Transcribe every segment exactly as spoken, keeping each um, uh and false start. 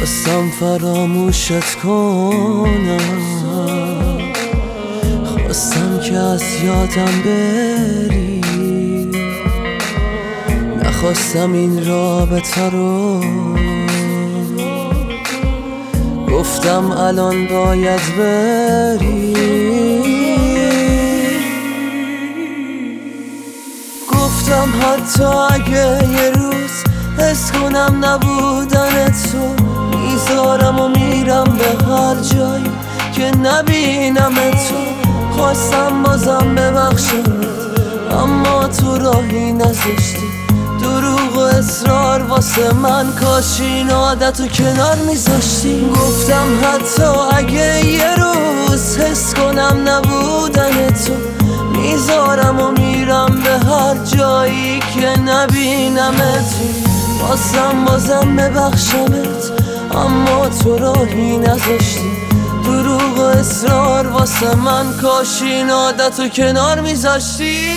خواستم فراموشت کنم، خواستم که از یادم بری، نخواستم این رابطه رو. گفتم الان باید بری، گفتم حتی اگه یه روز حس کنم نبودن تو، میذارم و میرم به هر جایی که نبینم تو. خواستم بازم ببخشم اما تو راهی نذاشتی، دروغ و اصرار واسه من کاش این عادتو کنار میذاشتی. گفتم حتی اگه یه روز حس کنم نبودن تو، میذارم و میرم به هر جایی که نبینم تو. خواستم بازم ببخشمت اما تو راهی نذاشتی، دروغ و اصرار واسه من کاش این عادتو کنار میذاشتی.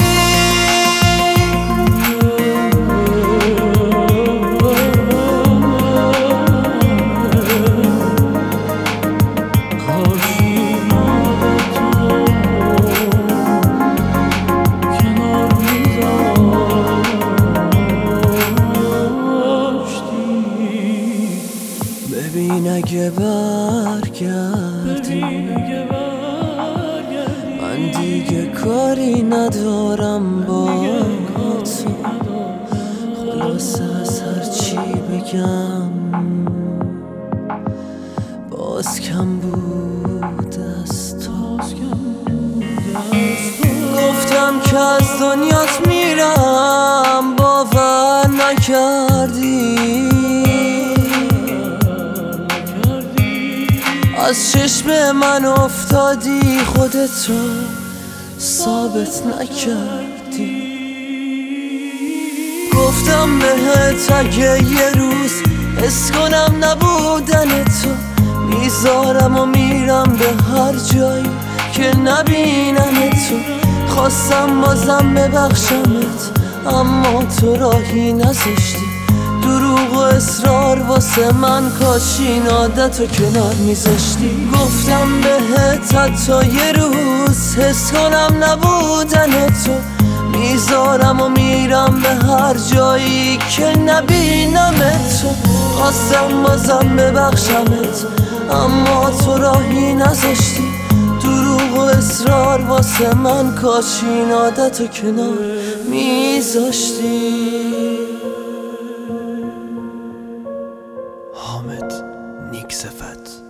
ببین اگه برگردی من دیگه کاری ندارم با تو، خلاص از هرچی بگم باز کم بود از تو. گفتم که از دنیات میرم باور نکردی، از چشم من افتادی خودتو ثابت نکردی. گفتم بهت اگه یه روز حس کنم نبودن تو، میذارم و میرم به هر جایی که نبینم تو. خواستم بازم ببخشمت اما تو راهی نذاشتی، دروغ و اصرار واسه من کاش این عادتو کنار میذاشتی. گفتم بهت حتی یه روز حس کنم نبودن تو، میذارم و میرم به هر جایی که نبینم تو. خواستم بازم ببخشمت اما تو راهی نذاشتی، دروغ و اصرار واسه من کاش این عادتو کنار میذاشتی. حامد نیک صفت.